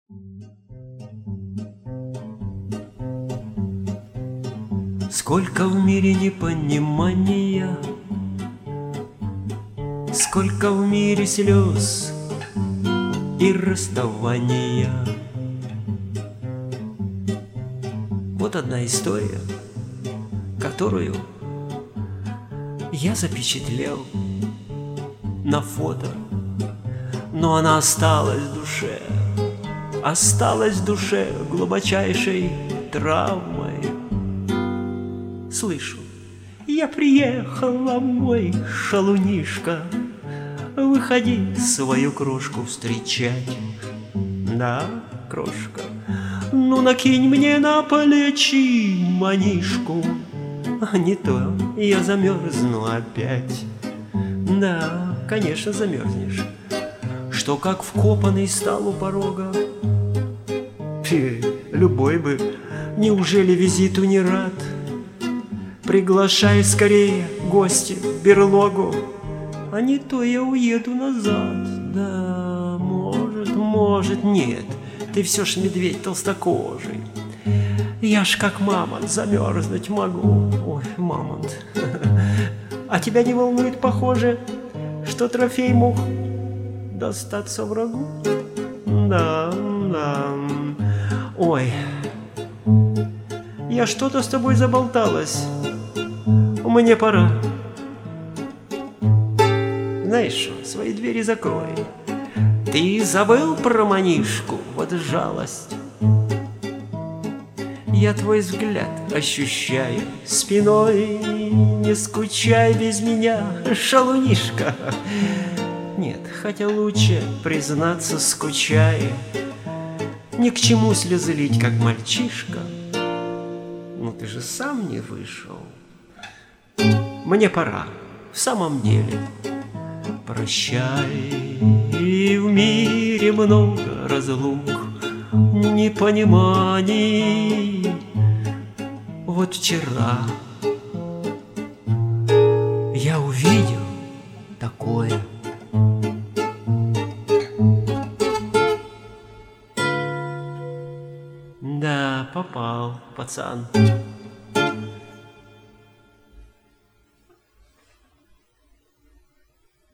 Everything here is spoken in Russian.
Сколько в мире непонимания, сколько в мире слез и расставания. Вот одна история, которую я запечатлел на фото, но она осталась в душе глубочайшей травмой. Слышу, я приехала, мой шалунишка, выходи свою крошку встречать. Да, крошка, ну накинь мне на плечи манишку, а не то я замерзну опять. Да, конечно, замерзнешь, что как вкопанный стал у порога. Любой бы, неужели визиту не рад? Приглашай скорее гости в берлогу, а не то я уеду назад. Да, может, нет, ты все ж медведь толстокожий. Я ж как мамонт замерзнуть могу. Ой, мамонт. А тебя не волнует, похоже, что трофей мог достаться врагу? Да. Ой, я что-то с тобой заболталась. Мне пора. Знаешь, свои двери закрой. Ты забыл про манишку? Вот жалость. Я твой взгляд ощущаю спиной. Не скучай без меня, шалунишка. Нет, хотя лучше признаться, скучая. Ни к чему слезы лить, как мальчишка. Ну ты же сам не вышел. Мне пора, в самом деле. Прощай, и в мире много разлук, непониманий. Вот вчера я увидел такое. Да, попал, пацан.